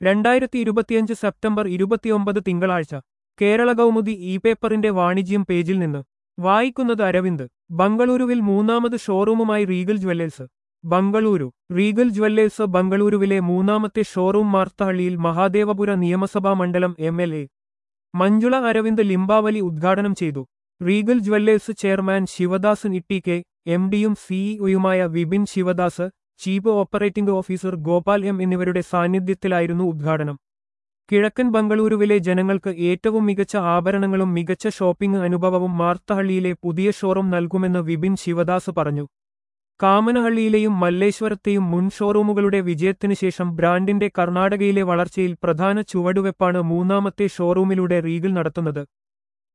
2025 September 29 തിങ്കളാഴ്ച Kerala Kaumudi E പേപ്പറിന്റെ വാണിജ്യം പേജിൽ നിന്ന് വായിക്കുന്നത് അരവിന്ദ്. ബംഗളൂരുവിൽ മൂന്നാമത് ഷോറൂമുമായി Regal jewellers. Bengaluru. Regal jewellers ബംഗളൂരുവിലെ മൂന്നാമത്തെ ഷോറൂം മാർത്തഹള്ളിയിൽ മഹാദേവപുര നിയമസഭാ മണ്ഡലം എം.എൽ.എ. മഞ്ജുള അരവിന്ദ് ലിംബാവലി ഉദ്ഘാടനം ചെയ്തു. Regal jewellers chairman Shivadas Ittike, എം.ഡിയും സിഇഒയുമായ Vipin Shivadas, chief operating officer Gopal M എന്നിവരുടെ സാന്നിധ്യത്തിലായിരുന്നു ഉദ്ഘാടനം. കിഴക്കൻ ബംഗളൂരുവിലെ ജനങ്ങൾക്ക് ഏറ്റവും മികച്ച ആഭരണങ്ങളും മികച്ച ഷോപ്പിംഗ് അനുഭവവും മാർത്തഹള്ളിയിലെ പുതിയ ഷോറൂം നൽകുമെന്ന് വിപിൻ ശിവദാസ് പറഞ്ഞു. കാമനഹള്ളിയിലെയും മല്ലേശ്വരത്തെയും മുൻ ഷോറൂമുകളുടെ വിജയത്തിനു ശേഷം ബ്രാൻഡിന്റെ കർണാടകയിലെ വളർച്ചയിൽ പ്രധാന ചുവടുവെപ്പാണ് മൂന്നാമത്തെ ഷോറൂമിലൂടെ റീഗൽ നടത്തുന്നത്.